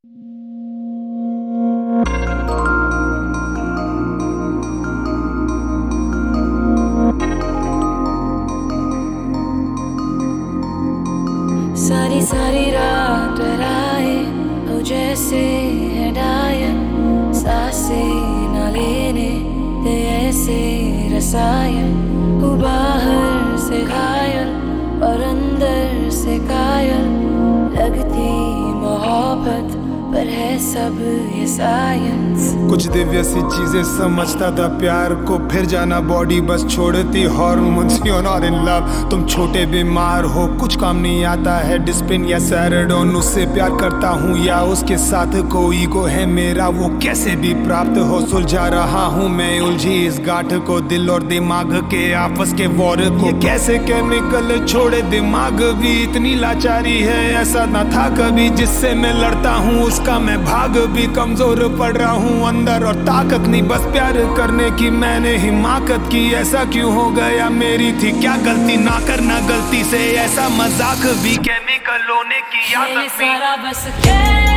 सारी सारी रात डराए हो जैसे है डायन, सांसें न लेने दे ऐसे रसायन। हूँ बाहर से घायल और अंदर से कायल, लगती मोहब्बत पर है सब ये साइंस। कुछ दिव्य सी चीजें समझता था प्यार को, फिर जाना बॉडी बस छोड़ती hormones. You are not in love, तुम छोटे बीमार हो, कुछ काम नहीं आता है डिस्पिन या सैराडोन। उससे प्यार करता हूँ या उसके साथ कोई ईगो है मेरा, वो कैसे भी प्राप्त हो। सुलझा रहा हूँ मैं उलझी इस गांठ को, दिल और दिमाग के आपस के वॉर को। ये कैसे केमिकल छोड़े दिमाग भी, इतनी लाचारी है ऐसा न था कभी। जिससे मैं लड़ता हूँ उसका मैं भाग भी, कमजोर पड़ रहा हूँ अंदर और ताकत नहीं बस प्यार करने की मैंने हिमाकत की। ऐसा क्यों हो गया, मेरी थी क्या गलती, ना करना गलती से ऐसा मजाक भी। केमिकल होने की आदत सारा बस के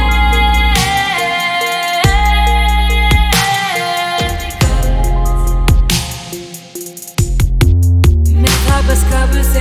मैं था बस कब से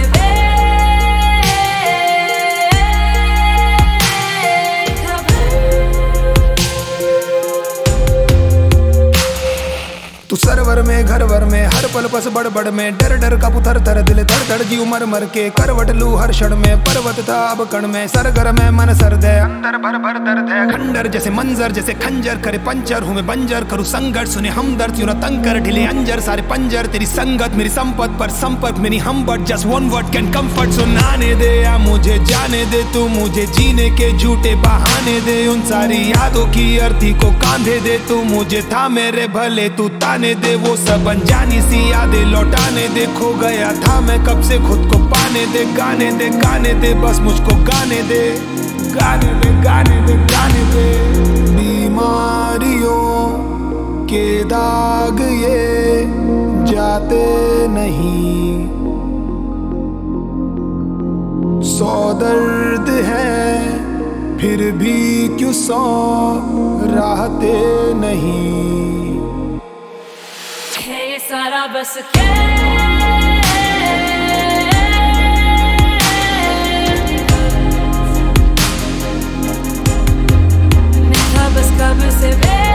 तू सरवर में घरवर में हर पल पस बड़बड़ में, डर डर का पुथर थर दिल धड़ धड़ जी उमर मर के करवट लू हर क्षण में। पर्वत था अब कण में सरगर में मन सर्द है, अंदर भर भर दर्द है। खंडर जैसे मंजर जैसे खंजर करे पंचर हूँ मैं बंजर, करूँ संघर्ष सुने हमदर्द यूं न तंग कर ढिले अंजर सारे पंजर। तेरी संगत मेरी संपत पर संपर्क मेरी हम but just one word can comfort. सुनाने दे या मुझे जाने दे, तू मुझे जीने के झूठे बहाने दे। उन सारी यादों की अर्थी को कांधे दे, तू मुझे था मेरे भले तू ताने दे। वो सब अनजानी सी यादें लौटाने दे, खो गया था मैं कब से खुद को पाने दे। गाने दे बस मुझको गाने दे, गाने दे गाने दे गाने दे। बीमारियों के दाग ये जाते नहीं, सौ दर्द है फिर भी क्यों सौ राहते नहीं। ये सारा बस के मैं था बस कब से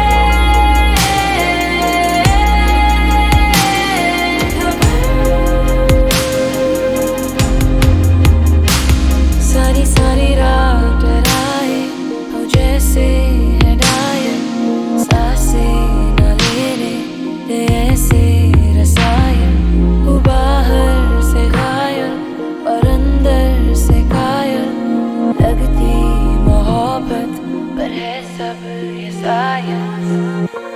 सारी सारी रात डराए हो जैसे है डायन, सांसें न लेने दे ऐसे रसायन। हूँ बाहर से घायल और अंदर से कायल, लगती मोहब्बत पर है सब ये साइंस।